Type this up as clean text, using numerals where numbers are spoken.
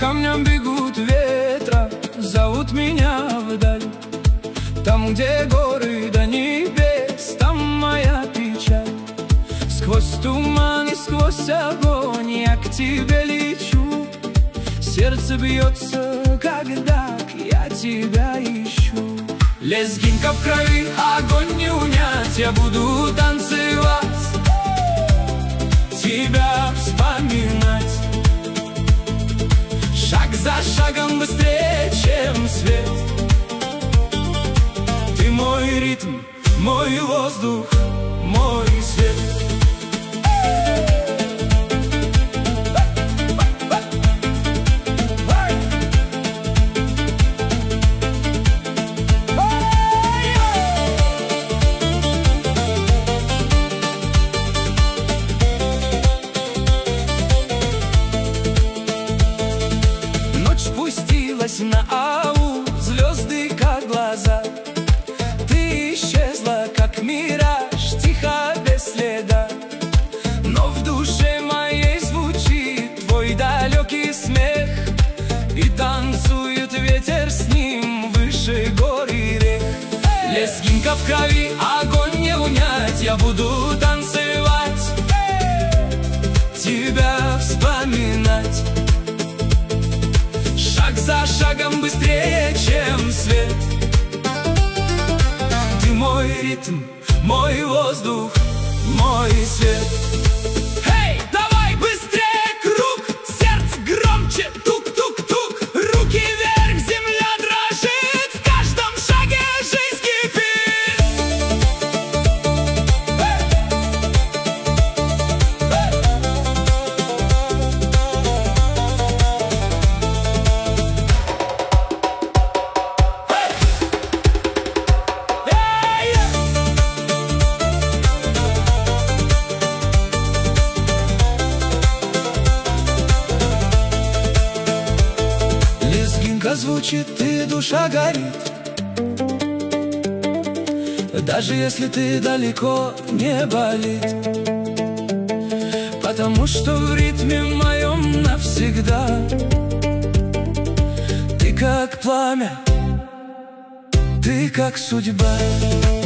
камням бегут ветра, зовут меня вдаль. Там, где горы до небес, там моя печаль. Сквозь туман и сквозь огонь я к тебе лечу. Сердце бьется, когда я тебя ищу. Лезгинка в крови, огонь не унять, я буду танцевать, тебя вспоминать. Шаг за шагом быстрее, чем свет. Ты мой ритм, мой воздух, мой свет. Спустилась на аул, звезды как глаза. Ты исчезла, как мираж, тихо, без следа. Но в душе моей звучит твой далекий смех. И танцует ветер с ним выше гор и рек. Лезгинка в крови, огонь не унять, я буду танцевать, тебя вспоминать. Шаг за шагом быстрее, чем свет. Ты мой ритм, мой воздух, мой свет. Эй, давай быстрее круг, сердце громче, тук-тук-тук. Руки вверх, земля дрожит, в каждом шаге жизнь кипит. Звучит, и душа горит, даже если ты далеко, не болит. Потому что в ритме моем навсегда. Ты как пламя, ты как судьба.